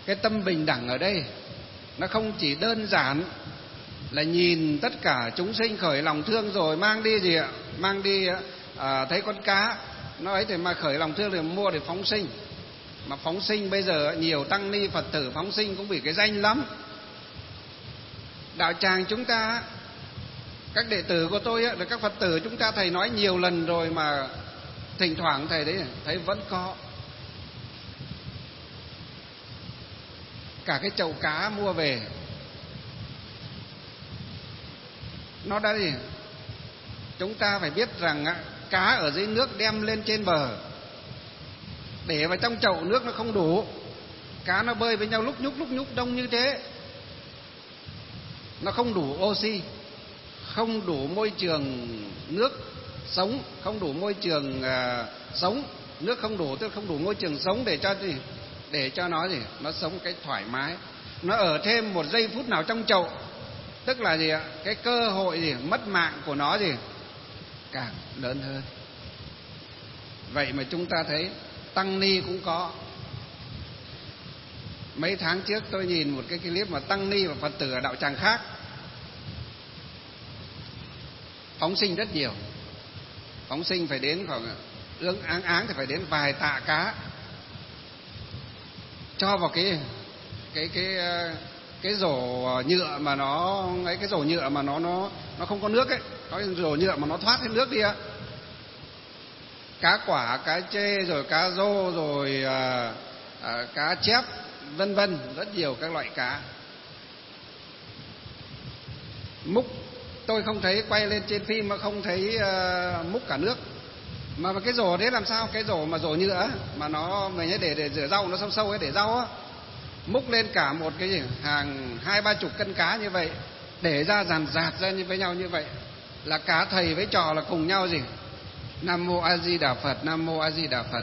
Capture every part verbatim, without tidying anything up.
Cái tâm bình đẳng ở đây nó không chỉ đơn giản là nhìn tất cả chúng sinh khởi lòng thương rồi mang đi gì ạ, mang đi à, thấy con cá nó ấy thì mà khởi lòng thương thì mua để phóng sinh. Mà phóng sinh bây giờ nhiều tăng ni Phật tử phóng sinh cũng vì cái danh lắm. Đạo tràng chúng ta, các đệ tử của tôi, các Phật tử chúng ta, thầy nói nhiều lần rồi mà thỉnh thoảng thầy đấy thấy vẫn có cả cái chậu cá mua về, nó đã gì? Chúng ta phải biết rằng cá ở dưới nước đem lên trên bờ, để vào trong chậu nước nó không đủ, cá nó bơi với nhau lúc nhúc lúc nhúc đông như thế, nó không đủ oxy, không đủ môi trường nước sống, không đủ môi trường uh, sống, nước không đủ, tức không đủ môi trường sống để cho gì, để cho nó gì, nó sống cái thoải mái, nó ở thêm một giây phút nào trong chậu, tức là gì ạ, cái cơ hội gì mất mạng của nó gì càng lớn hơn. Vậy mà chúng ta thấy tăng ni cũng có. Mấy tháng trước tôi nhìn một cái clip mà tăng ni và Phật tử ở đạo tràng khác phóng sinh rất nhiều. Phóng sinh phải đến khoảng ương áng áng thì phải đến vài tạ cá, cho vào cái cái cái cái rổ nhựa mà nó ấy, cái rổ nhựa mà nó nó nó không có nước ấy, có cái rổ nhựa mà nó thoát hết nước đi ạ. Cá quả, cá chê, rồi cá rô, rồi à, à, cá chép, vân vân, rất nhiều các loại cá. Múc tôi không thấy, quay lên trên phim mà không thấy uh, múc cả nước. Mà cái rổ đấy làm sao? Cái rổ mà rổ nhựa mà nó mình ấy để để rửa rau, nó sâu sâu ấy để rau á, múc lên cả một cái gì hàng hai ba chục cân cá như vậy, để ra dàn dạt ra như với nhau như vậy, là cả thầy với trò là cùng nhau gì Nam Mô A Di Đà Phật, Nam Mô A Di Đà Phật.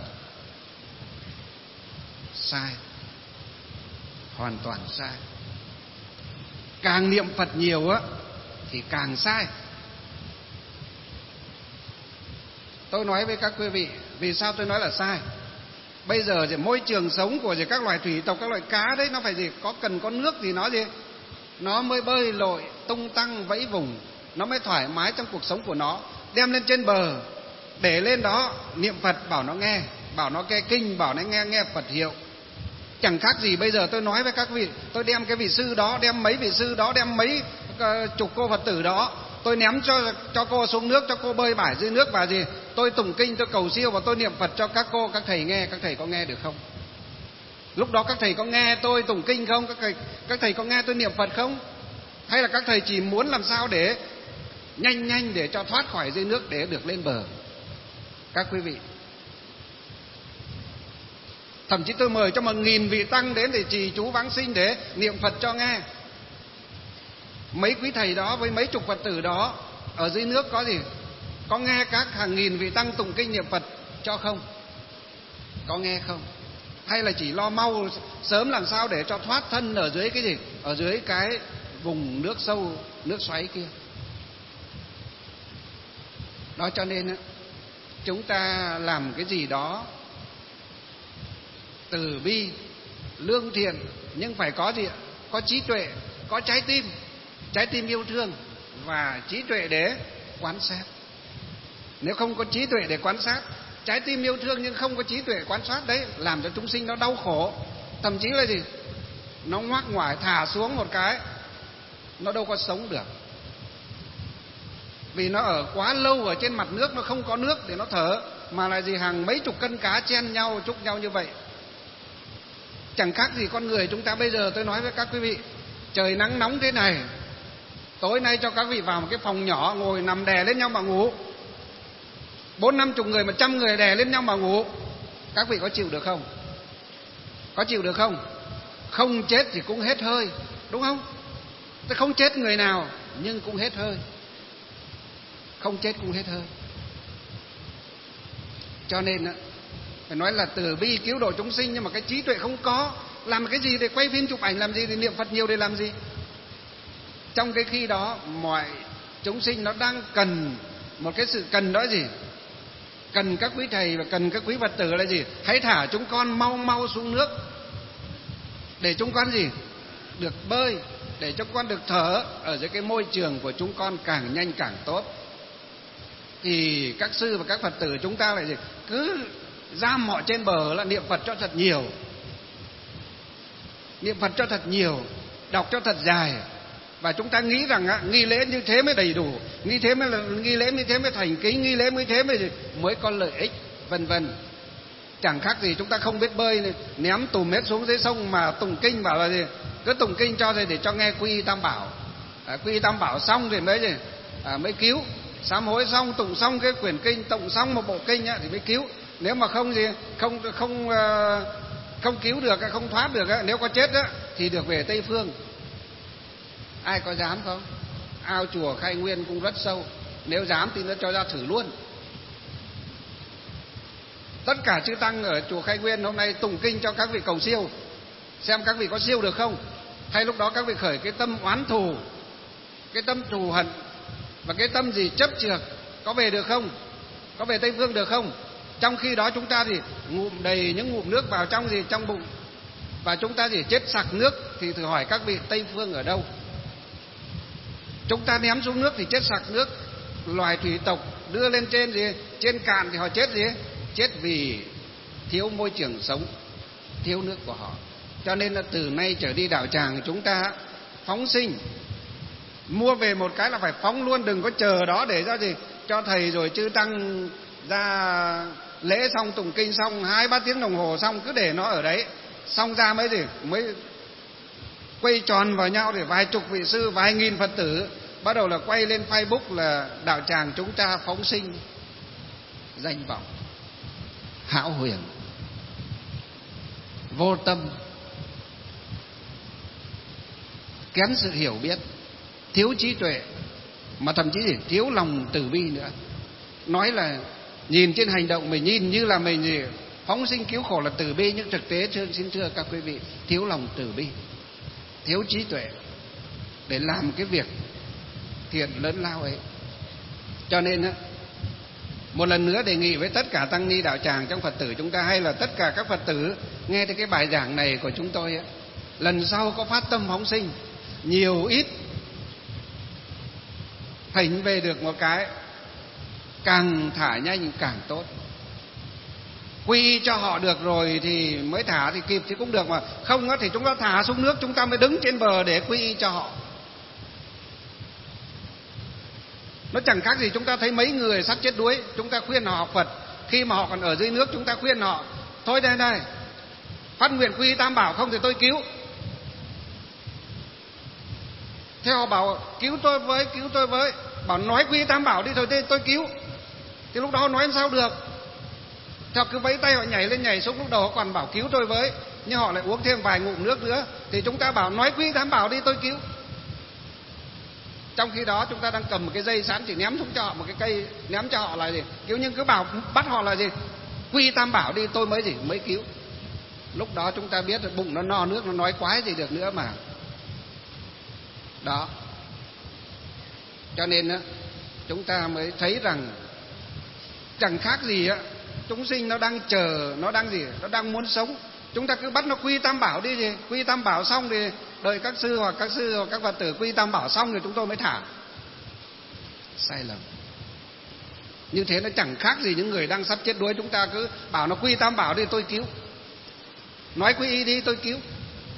Sai, hoàn toàn sai. Càng niệm Phật nhiều á thì càng sai. Tôi nói với các quý vị, vì sao tôi nói là sai? Bây giờ thì môi trường sống của các loài thủy tộc, các loài cá đấy, nó phải gì, có cần có nước thì nó gì, nó mới bơi lội tung tăng vẫy vùng, nó mới thoải mái trong cuộc sống của nó. Đem lên trên bờ, để lên đó niệm Phật, bảo nó nghe, bảo nó nghe kinh, bảo nó nghe nghe Phật hiệu. Chẳng khác gì bây giờ tôi nói với các vị, tôi đem cái vị sư đó, đem mấy vị sư đó, đem mấy uh, chục cô Phật tử đó, tôi ném cho cho cô xuống nước, cho cô bơi bải dưới nước và gì, tôi tụng kinh, tôi cầu siêu và tôi niệm Phật cho các cô, các thầy nghe. Các thầy có nghe được không? Lúc đó các thầy có nghe tôi tụng kinh không? Các thầy các thầy có nghe tôi niệm Phật không? Hay là các thầy chỉ muốn làm sao để nhanh nhanh để cho thoát khỏi dưới nước để được lên bờ? Các quý vị, thậm chí tôi mời cho một nghìn vị tăng đến để trì chú vãng sinh để niệm Phật cho nghe. Mấy quý thầy đó với mấy chục Phật tử đó ở dưới nước có gì, có nghe các hàng nghìn vị tăng tụng kinh niệm Phật cho không? Có nghe không? Hay là chỉ lo mau sớm làm sao để cho thoát thân ở dưới cái gì, ở dưới cái vùng nước sâu, nước xoáy kia? Đó, cho nên chúng ta làm cái gì đó từ bi, lương thiện, nhưng phải có gì? Có trí tuệ, có trái tim, trái tim yêu thương và trí tuệ để quan sát. Nếu không có trí tuệ để quan sát, trái tim yêu thương nhưng không có trí tuệ quan sát, đấy làm cho chúng sinh nó đau khổ. Thậm chí là gì, nó ngoác ngoải thả xuống một cái, nó đâu có sống được, vì nó ở quá lâu ở trên mặt nước, nó không có nước để nó thở, mà là gì, hàng mấy chục cân cá chen nhau chúc nhau như vậy. Chẳng khác gì con người chúng ta bây giờ. Tôi nói với các quý vị, trời nắng nóng thế này, tối nay cho các vị vào một cái phòng nhỏ, ngồi nằm đè lên nhau mà ngủ, bốn năm chục người, một trăm người đè lên nhau mà ngủ, các vị có chịu được không? Có chịu được không? Không chết thì cũng hết hơi, đúng không? Tôi không chết người nào nhưng cũng hết hơi, không chết cũng hết hơi. Cho nên phải nói là từ bi cứu độ chúng sinh, nhưng mà cái trí tuệ không có. Làm cái gì để quay phim chụp ảnh làm gì, để niệm Phật nhiều để làm gì? Trong cái khi đó mọi chúng sinh nó đang cần một cái sự cần đó gì, cần các quý thầy và cần các quý Phật tử là gì, hãy thả chúng con mau mau xuống nước để chúng con gì? Được bơi, để chúng con được thở ở dưới cái môi trường của chúng con càng nhanh càng tốt. Thì các sư và các Phật tử chúng ta lại gì? Cứ giam họ trên bờ là niệm Phật cho thật nhiều, niệm Phật cho thật nhiều, đọc cho thật dài. Và chúng ta nghĩ rằng á, nghi lễ như thế mới đầy đủ, nghi thế mới là nghi lễ như thế mới thành kính, nghi lễ như thế mới mới có lợi ích, vân vân. Chẳng khác gì chúng ta không biết bơi, ném tùm hết xuống dưới sông mà tụng kinh bảo là gì? Cứ tụng kinh cho để cho nghe quy y tam bảo, à, quy y tam bảo xong thì mới gì? À, mới cứu. Sám hối xong, tụng xong cái quyển kinh, tụng xong một bộ kinh á, thì mới cứu. Nếu mà không gì, không không không cứu được, không thoát được, nếu có chết á, thì được về Tây Phương. Ai có dám không? Ao chùa Khai Nguyên cũng rất sâu, nếu dám thì nó cho ra thử luôn. Tất cả chư tăng ở chùa Khai Nguyên hôm nay tụng kinh cho các vị cầu siêu, xem các vị có siêu được không. Hay lúc đó các vị khởi cái tâm oán thù, cái tâm thù hận và cái tâm gì chấp chược, có về được không? Có về Tây Phương được không? Trong khi đó chúng ta thì ngụm đầy những ngụm nước vào trong gì trong bụng, và chúng ta chỉ chết sặc nước. Thì thử hỏi các vị Tây Phương ở đâu? Chúng ta ném xuống nước thì chết sặc nước. Loài thủy tộc đưa lên trên gì trên cạn thì họ chết gì? Chết vì thiếu môi trường sống, thiếu nước của họ. Cho nên là từ nay trở đi đạo tràng chúng ta phóng sinh, mua về một cái là phải phóng luôn, đừng có chờ đó để ra gì cho thầy rồi chư tăng ra lễ xong tụng kinh xong hai ba tiếng đồng hồ xong cứ để nó ở đấy, xong ra mới gì mới quay tròn vào nhau để vài chục vị sư, vài nghìn Phật tử bắt đầu là quay lên Facebook là đạo tràng chúng ta phóng sinh, danh vọng hão huyền, vô tâm, kén sự hiểu biết, thiếu trí tuệ, mà thậm chí thì thiếu lòng từ bi nữa. Nói là nhìn trên hành động mình nhìn như là mình gì phóng sinh cứu khổ là từ bi, nhưng thực tế thưa, xin thưa các quý vị, thiếu lòng từ bi, thiếu trí tuệ để làm cái việc thiện lớn lao ấy. Cho nên á, một lần nữa đề nghị với tất cả tăng ni đạo tràng trong Phật tử chúng ta, hay là tất cả các Phật tử nghe thấy cái bài giảng này của chúng tôi á, lần sau có phát tâm phóng sinh nhiều ít, thỉnh về được một cái, càng thả nhanh càng tốt. Quy y cho họ được rồi thì mới thả thì kịp thì cũng được, mà không á thì chúng ta thả xuống nước, chúng ta mới đứng trên bờ để quy y cho họ. Nó chẳng khác gì chúng ta thấy mấy người sắp chết đuối, chúng ta khuyên họ học Phật, khi mà họ còn ở dưới nước chúng ta khuyên họ thôi đây đây phát nguyện quy y tam bảo không thì tôi cứu. Thế họ bảo cứu tôi với, cứu tôi với, bảo nói quy y tam bảo đi thôi tôi, tôi cứu. Thì lúc đó họ nói làm sao được? Thì họ cứ vẫy tay họ nhảy lên nhảy xuống, lúc đầu họ còn bảo cứu tôi với, nhưng họ lại uống thêm vài ngụm nước nữa. Thì chúng ta bảo nói quy y tam bảo đi tôi cứu. Trong khi đó chúng ta đang cầm một cái dây sẵn, chỉ ném xuống cho họ một cái cây, ném cho họ là gì cứu, nhưng cứ bảo bắt họ là gì quy y tam bảo đi tôi mới gì mới cứu. Lúc đó chúng ta biết là bụng nó no nước, nó nói quái gì được nữa mà. Đó, cho nên á, chúng ta mới thấy rằng chẳng khác gì á, chúng sinh nó đang chờ, nó đang gì, nó đang muốn sống. Chúng ta cứ bắt nó quy tam bảo đi gì, quy tam bảo xong thì đợi các sư hoặc các sư hoặc các Phật tử quy tam bảo xong rồi chúng tôi mới thả. Sai lầm. Như thế nó chẳng khác gì những người đang sắp chết đuối, chúng ta cứ bảo nó quy tam bảo đi tôi cứu, nói quy y đi tôi cứu.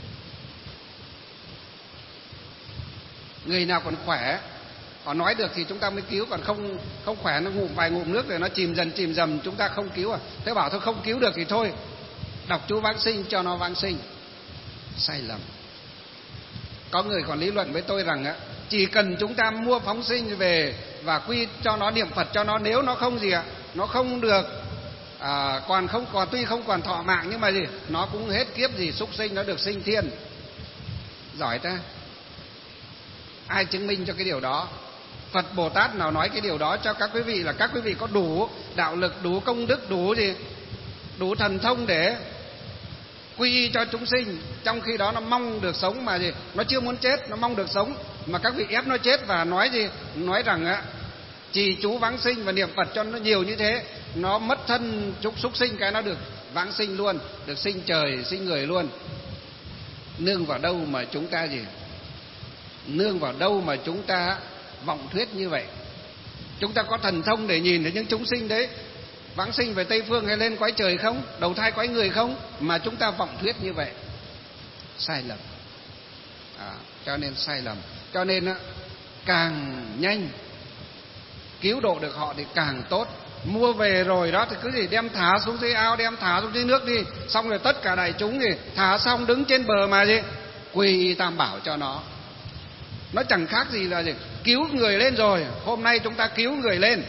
Người nào còn khỏe họ nói được thì chúng ta mới cứu, còn không không khỏe nó ngụm vài ngụm nước rồi nó chìm dần chìm dần chúng ta không cứu à. Thế bảo thôi không cứu được thì thôi, đọc chú vãng sinh cho nó vãng sinh. Sai lầm. Có người còn lý luận với tôi rằng á, chỉ cần chúng ta mua phóng sinh về và quy cho nó niệm Phật cho nó, nếu nó không gì ạ, nó không được à, còn không còn tuy không còn thọ mạng nhưng mà gì nó cũng hết kiếp gì súc sinh, nó được sinh thiên. Giỏi ta, ai chứng minh cho cái điều đó? Phật Bồ Tát nào nói cái điều đó cho các quý vị là các quý vị có đủ đạo lực, đủ công đức, đủ gì, đủ thần thông để quy y cho chúng sinh, trong khi đó nó mong được sống mà gì, nó chưa muốn chết, nó mong được sống mà các vị ép nó chết và nói gì, nói rằng á trì chú vãng sinh và niệm Phật cho nó nhiều như thế, nó mất thân trúc súc sinh cái nó được vãng sinh luôn, được sinh trời sinh người luôn. Nương vào đâu mà chúng ta gì? Nương vào đâu mà chúng ta vọng thuyết như vậy? Chúng ta có thần thông để nhìn thấy những chúng sinh đấy vãng sinh về Tây Phương hay lên cõi trời không? Đầu thai cõi người không? Mà chúng ta vọng thuyết như vậy. Sai lầm. À, cho nên sai lầm. Cho nên á, càng nhanh cứu độ được họ thì càng tốt. Mua về rồi đó thì cứ gì đem thả xuống dưới ao, đem thả xuống dưới nước đi. Xong rồi tất cả đại chúng thì thả xong đứng trên bờ mà gì? Quy Tam Bảo cho nó. Nó chẳng khác gì là gì? Cứu người lên rồi. Hôm nay chúng ta cứu người lên.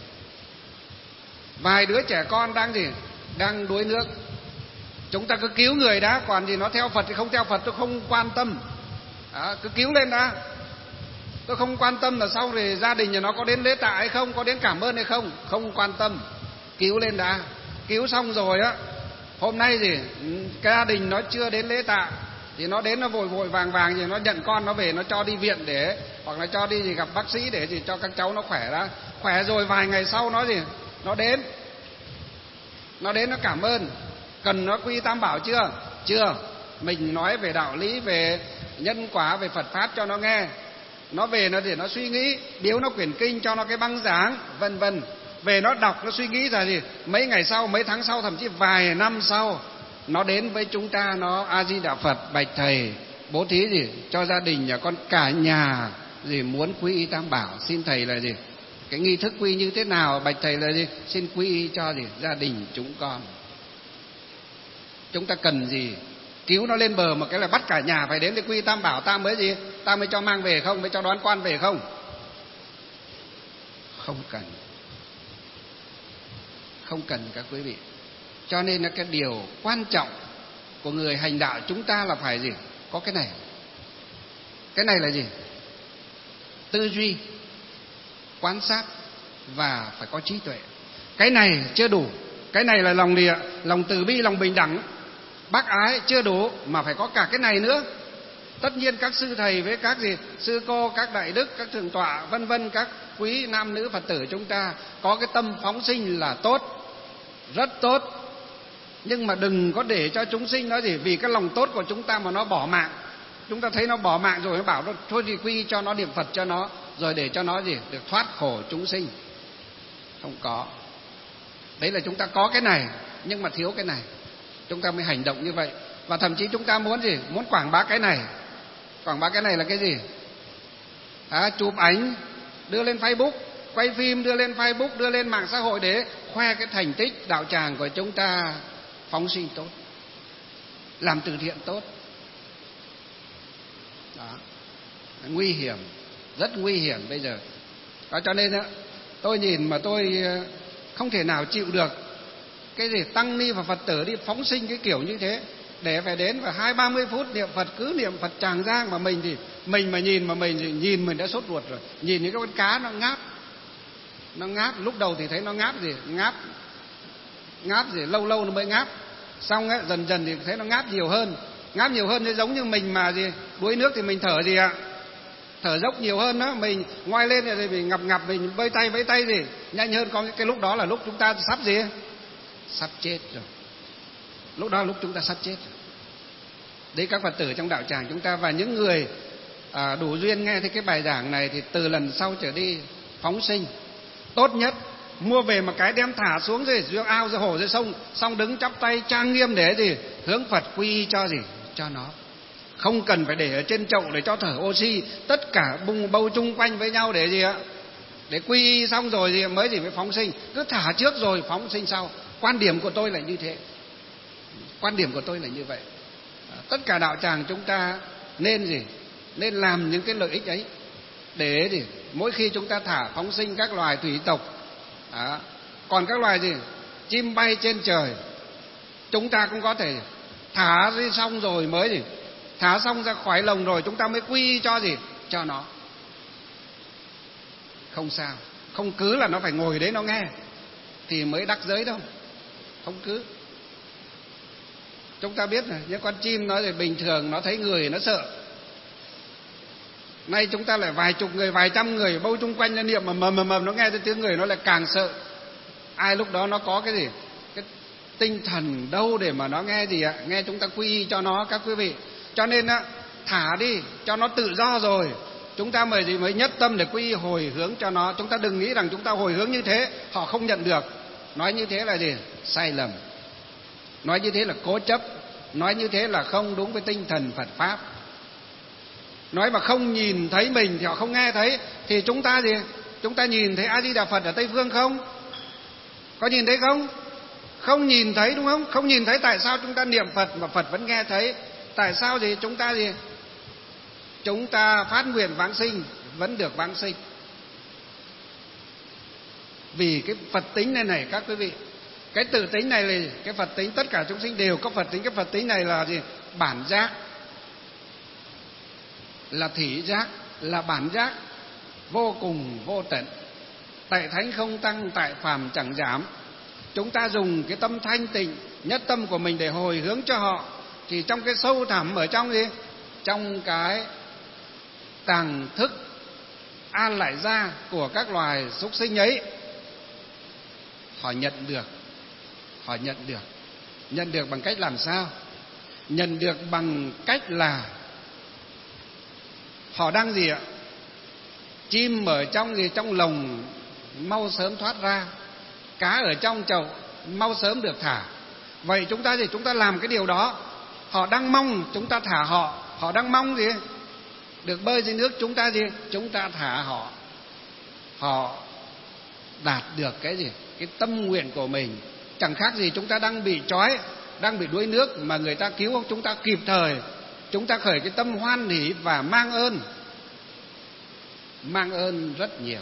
Vài đứa trẻ con đang gì? Đang đuối nước. Chúng ta cứ cứu người đã. Còn gì nó theo Phật thì không theo Phật tôi không quan tâm. À, cứ cứu lên đã. Tôi không quan tâm là sau rồi gia đình nhà nó có đến lễ tạ hay không, có đến cảm ơn hay không. Không quan tâm. Cứu lên đã. Cứu xong rồi á, hôm nay gì? Cái gia đình nó chưa đến lễ tạ thì nó đến nó vội vội vàng vàng thì nó nhận con nó về, nó cho đi viện để, hoặc là cho đi gì gặp bác sĩ để gì cho các cháu nó khỏe ra. Khỏe rồi vài ngày sau nó gì? Nó đến. Nó đến nó cảm ơn. Cần nó quy Tam Bảo chưa? Chưa. Mình nói về đạo lý, về nhân quả, về Phật Pháp cho nó nghe. Nó về nó để nó suy nghĩ, biếu nó quyển kinh, cho nó cái băng giảng, vân vân. Về nó đọc, nó suy nghĩ là gì? Mấy ngày sau, mấy tháng sau, thậm chí vài năm sau, nó đến với chúng ta, nó A Di Đà Phật, bạch thầy bố thí gì cho gia đình nhà con cả nhà gì muốn quy y Tam Bảo, xin thầy là gì? Cái nghi thức quy như thế nào? Bạch thầy là gì? Xin quy y cho gì? Gia đình chúng con. Chúng ta cần gì? Cứu nó lên bờ mà cái là bắt cả nhà phải đến để quy Tam Bảo, ta mới gì? Ta mới cho mang về không? Mới cho đoán quan về không? Không cần. Không cần các quý vị. Cho nên là cái điều quan trọng của người hành đạo chúng ta là phải gì? Có cái này. Cái này là gì? Tư duy, quan sát và phải có trí tuệ. Cái này chưa đủ. Cái này là lòng địa, lòng từ bi, lòng bình đẳng, bác ái chưa đủ, mà phải có cả cái này nữa. Tất nhiên các sư thầy với các gì sư cô, các đại đức, các thượng tọa vân vân, các quý nam nữ Phật tử chúng ta có cái tâm phóng sinh là tốt, rất tốt. Nhưng mà đừng có để cho chúng sinh nó gì vì cái lòng tốt của chúng ta mà nó bỏ mạng. Chúng ta thấy nó bỏ mạng rồi nó bảo nó thôi thì quy cho nó niệm Phật cho nó, rồi để cho nó gì được thoát khổ chúng sinh. Không có. Đấy là chúng ta có cái này nhưng mà thiếu cái này, chúng ta mới hành động như vậy. Và thậm chí chúng ta muốn gì? Muốn quảng bá cái này. Quảng bá cái này là cái gì? À, chụp ảnh đưa lên Facebook, quay phim đưa lên Facebook, đưa lên mạng xã hội để khoe cái thành tích đạo tràng của chúng ta phóng sinh tốt, làm từ thiện tốt. Đó. Nguy hiểm, rất nguy hiểm bây giờ. Đó, cho nên đó, tôi nhìn mà tôi không thể nào chịu được cái gì tăng ni và Phật tử đi phóng sinh cái kiểu như thế, để phải đến và hai ba mươi phút niệm Phật, cứ niệm Phật tràng giang. Mà mình thì mình mà nhìn mà mình thì nhìn mình đã sốt ruột rồi. Nhìn những cái con cá nó ngáp, nó ngáp lúc đầu thì thấy nó ngáp gì ngáp ngáp gì lâu lâu nó mới ngáp, xong ấy, dần dần thì thấy nó ngáp nhiều hơn, ngáp nhiều hơn. Thì giống như mình mà gì đuối nước thì mình thở gì ạ? Thở dốc nhiều hơn đó. Mình ngoai lên thì mình ngập ngập, mình vây tay vẫy tay gì nhanh hơn. Có cái lúc đó là lúc chúng ta sắp gì sắp chết rồi. Lúc đó là lúc chúng ta sắp chết rồi. Đấy, các Phật tử trong đạo tràng chúng ta và những người à, đủ duyên nghe thấy cái bài giảng này thì từ lần sau trở đi phóng sinh. Tốt nhất mua về một cái đem thả xuống dưới, dưới ao, dưới hồ, dưới sông, xong đứng chắp tay trang nghiêm để gì hướng Phật quy y cho gì cho nó. Không cần phải để ở trên chậu để cho thở oxy, tất cả bung bâu chung quanh với nhau để gì ạ? Để quy y xong rồi thì mới gì mới phóng sinh. Cứ thả trước rồi phóng sinh sau. Quan điểm của tôi là như thế. Quan điểm của tôi là như vậy. Tất cả đạo tràng chúng ta nên gì? Nên làm những cái lợi ích ấy, để gì mỗi khi chúng ta thả phóng sinh các loài thủy tộc. Đó. Còn các loài gì chim bay trên trời, chúng ta cũng có thể thả đi xong rồi mới gì thả xong ra khỏi lồng rồi chúng ta mới quy cho gì cho nó. Không sao. Không cứ là nó phải ngồi đấy nó nghe thì mới đắc giới đâu. Không cứ. Chúng ta biết này, những con chim nó thì bình thường nó thấy người nó sợ. Nay chúng ta lại vài chục người, vài trăm người bâu chung quanh lên niệm mà mầm mầm mầm, nó nghe thấy tiếng người nó lại càng sợ. Ai lúc đó nó có cái gì? Cái tinh thần đâu để mà nó nghe gì ạ? Nghe chúng ta quy y cho nó các quý vị. Cho nên á, thả đi cho nó tự do rồi, chúng ta mới gì mới nhất tâm để quy hồi hướng cho nó. Chúng ta đừng nghĩ rằng chúng ta hồi hướng như thế họ không nhận được. Nói như thế là gì? Sai lầm. Nói như thế là cố chấp. Nói như thế là không đúng với tinh thần Phật pháp. Nói mà không nhìn thấy mình thì họ không nghe thấy. Thì chúng ta gì? Chúng ta nhìn thấy A Di Đà Phật ở Tây Phương không? Có nhìn thấy không? Không nhìn thấy, đúng không? Không nhìn thấy, tại sao chúng ta niệm Phật mà Phật vẫn nghe thấy? Tại sao gì? Chúng ta gì? Chúng ta phát nguyện vãng sinh vẫn được vãng sinh. Vì cái Phật tính này này các quý vị, cái tự tính này là cái Phật tính, tất cả chúng sinh đều có Phật tính. Cái Phật tính này là gì? Bản giác, là thỉ giác, là bản giác, vô cùng vô tận. Tại thánh không tăng, tại phàm chẳng giảm. Chúng ta dùng cái tâm thanh tịnh nhất tâm của mình để hồi hướng cho họ, thì trong cái sâu thẳm ở trong gì? Trong cái tàng thức an lại gia của các loài súc sinh ấy, họ nhận được. Họ nhận được. Nhận được bằng cách làm sao? Nhận được bằng cách là họ đang gì ạ? Chim ở trong gì? Trong lồng mau sớm thoát ra, cá ở trong chậu mau sớm được thả. Vậy chúng ta gì? Chúng ta làm cái điều đó. Họ đang mong chúng ta thả họ. Họ đang mong gì? Được bơi dưới nước. Chúng ta gì? Chúng ta thả họ. Họ đạt được cái gì? Cái tâm nguyện của mình. Chẳng khác gì chúng ta đang bị trói, đang bị đuối nước mà người ta cứu chúng ta kịp thời. Chúng ta khởi cái tâm hoan hỷ và mang ơn. Mang ơn rất nhiều.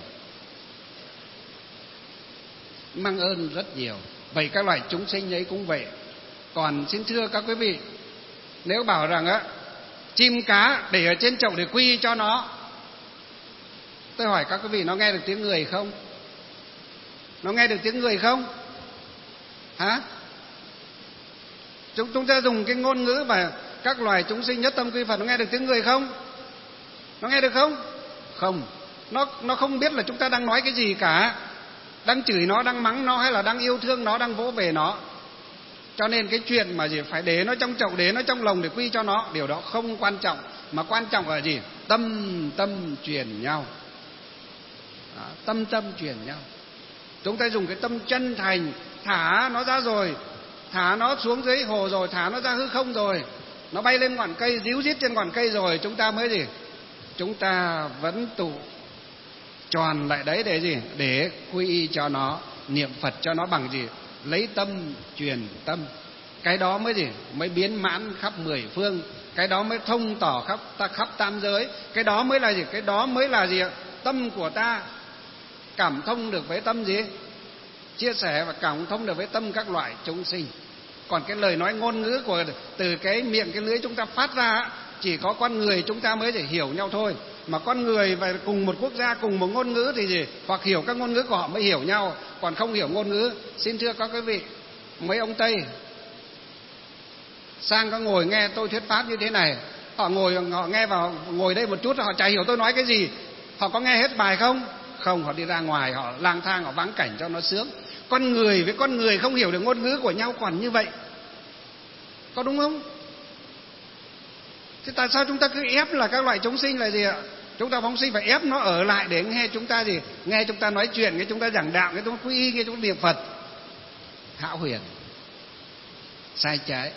Mang ơn rất nhiều. Vậy các loài chúng sinh ấy cũng vậy. Còn xin thưa các quý vị, nếu bảo rằng á, chim cá để ở trên chậu để quy cho nó, tôi hỏi các quý vị, nó nghe được tiếng người không? Nó nghe được tiếng người không? Hả? Chúng, chúng ta dùng cái ngôn ngữ mà các loài chúng sinh nhất tâm quy Phật, nó nghe được tiếng người không? Nó nghe được không? Không. Nó, nó không biết là chúng ta đang nói cái gì cả. Đang chửi nó, đang mắng nó, hay là đang yêu thương nó, đang vỗ về nó. Cho nên cái chuyện mà gì phải để nó trong chậu, để nó trong lồng để quy cho nó, điều đó không quan trọng. Mà quan trọng là gì? Tâm tâm truyền nhau. Đó, tâm tâm truyền nhau. Chúng ta dùng cái tâm chân thành, thả nó ra rồi, thả nó xuống dưới hồ rồi, thả nó ra hư không rồi, nó bay lên ngọn cây, díu dít trên ngọn cây rồi, chúng ta mới gì? Chúng ta vẫn tụ tròn lại đấy để gì? Để quy y cho nó, niệm Phật cho nó bằng gì? Lấy tâm truyền tâm. Cái đó mới gì? Mới biến mãn khắp mười phương. Cái đó mới thông tỏ khắp ta khắp tam giới. Cái đó mới là gì? Cái đó mới là gì? Tâm của ta cảm thông được với tâm gì? Chia sẻ và cảm thông được với tâm các loại chúng sinh. Còn cái lời nói ngôn ngữ của từ cái miệng cái lưỡi chúng ta phát ra, chỉ có con người chúng ta mới thể hiểu nhau thôi. Mà con người và cùng một quốc gia, cùng một ngôn ngữ thì gì? Hoặc hiểu các ngôn ngữ của họ mới hiểu nhau. Còn không hiểu ngôn ngữ, xin thưa các quý vị, mấy ông Tây sang có ngồi nghe tôi thuyết pháp như thế này, họ ngồi, họ nghe vào, ngồi đây một chút họ chả hiểu tôi nói cái gì. Họ có nghe hết bài không? Không, họ đi ra ngoài, họ lang thang, họ vắng cảnh cho nó sướng. Con người với con người không hiểu được ngôn ngữ của nhau còn như vậy, có đúng không? Thế tại sao chúng ta cứ ép là các loại chúng sinh là gì ạ? Chúng ta phóng sinh phải ép nó ở lại để nghe chúng ta gì? Nghe chúng ta nói chuyện, nghe chúng ta giảng đạo, nghe chúng ta quy y, nghe chúng ta niệm Phật. Hão huyền, sai trái.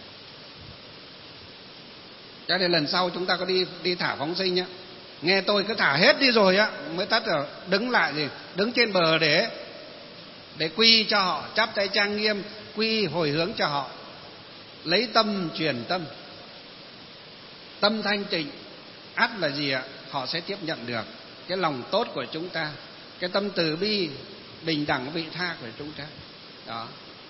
Cho nên lần sau chúng ta có đi đi thả phóng sinh nhá, nghe tôi cứ thả hết đi rồi á mới tắt rồi, đứng lại gì? Đứng trên bờ để để quy cho họ, chắp tay trang nghiêm, quy hồi hướng cho họ, lấy tâm truyền tâm, tâm thanh tịnh, ắt là gì ạ? Họ sẽ tiếp nhận được cái lòng tốt của chúng ta, cái tâm từ bi, bình đẳng, vị tha của chúng ta. Đó,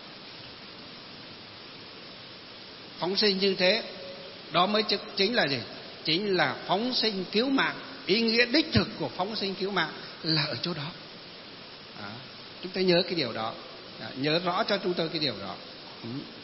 phóng sinh như thế, đó mới chính là gì? Chính là phóng sinh cứu mạng. Ý nghĩa đích thực của phóng sinh cứu mạng là ở chỗ đó. Đó, chúng ta nhớ cái điều đó. Đó, nhớ rõ cho chúng tôi cái điều đó. Ừ.